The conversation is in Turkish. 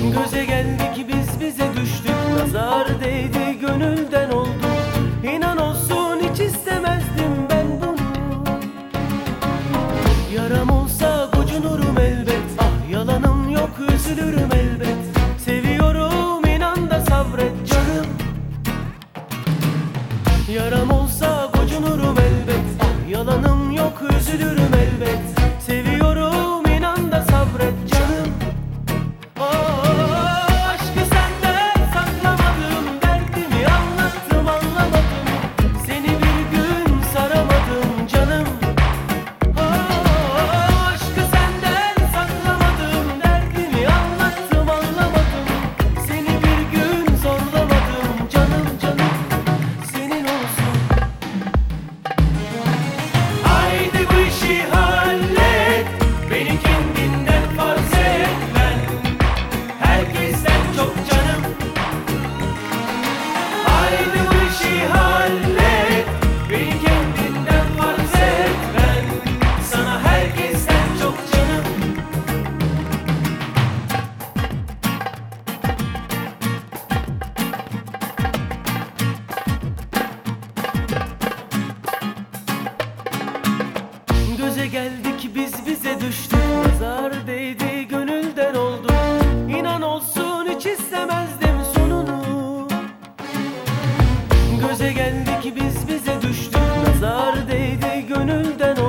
Göze geldik biz bize düştük, nazar değdi gönülden oldu. İnan olsun hiç istemezdim ben bunu. Yaram olsa gocunurum elbet, ah yalanım yok üzülürüm elbet. Seviyorum inan da sabret canım. Yaram olsa gocunurum elbet, ah yalanım yok üzülürüm elbet. Seviyorum inan da sabret canım. Aşkı senden saklamadım, derdimi anlattım anlamadım. Seni bir gün saramadım canım. Aşkı senden saklamadım, derdimi anlattım anlamadım. Seni bir gün zorlamadım canım canım. Senin olsun. Haydi bu işi hallet, beni kendinden farz et. Ben herkesten çok canım. Haydi bu işi hallet, beni kendinden farz et. Ben sana herkesten çok canım. Göze geldik biz bize düştük, nazar değdi gönülden oldu. İnan olsun hiç istemezdim sonunu. Göze geldik biz bize düştük, nazar değdi gönülden oldu.